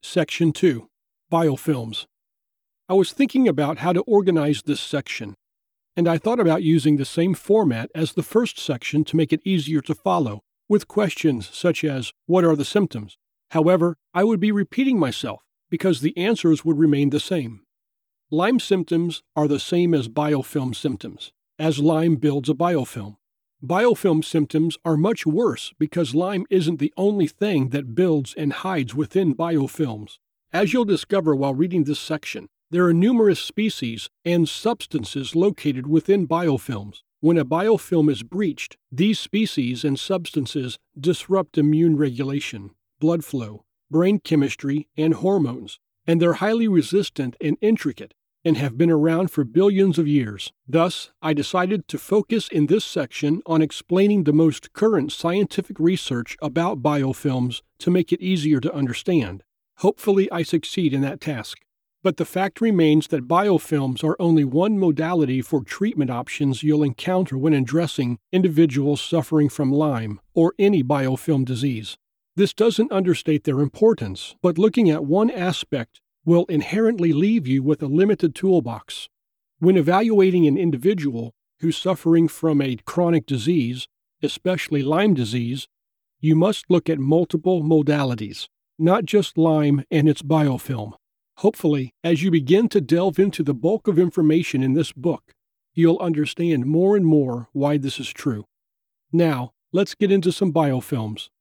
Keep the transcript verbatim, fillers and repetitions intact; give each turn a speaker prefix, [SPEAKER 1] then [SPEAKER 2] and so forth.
[SPEAKER 1] Section two. Biofilms. I was thinking about how to organize this section, and I thought about using the same format as the first section to make it easier to follow, with questions such as, what are the symptoms? However, I would be repeating myself because the answers would remain the same. Lyme symptoms are the same as biofilm symptoms, as Lyme builds a biofilm. Biofilm symptoms are much worse because Lyme isn't the only thing that builds and hides within biofilms. As you'll discover while reading this section, there are numerous species and substances located within biofilms. When a biofilm is breached, these species and substances disrupt immune regulation, blood flow, brain chemistry, and hormones, and they're highly resistant and intricate, and have been around for billions of years. Thus, I decided to focus in this section on explaining the most current scientific research about biofilms to make it easier to understand. Hopefully, I succeed in that task. But the fact remains that biofilms are only one modality for treatment options you'll encounter when addressing individuals suffering from Lyme or any biofilm disease. This doesn't understate their importance, but looking at one aspect will inherently leave you with a limited toolbox. When evaluating an individual who's suffering from a chronic disease, especially Lyme disease, you must look at multiple modalities, not just Lyme and its biofilm. Hopefully, as you begin to delve into the bulk of information in this book, you'll understand more and more why this is true. Now, let's get into some biofilms.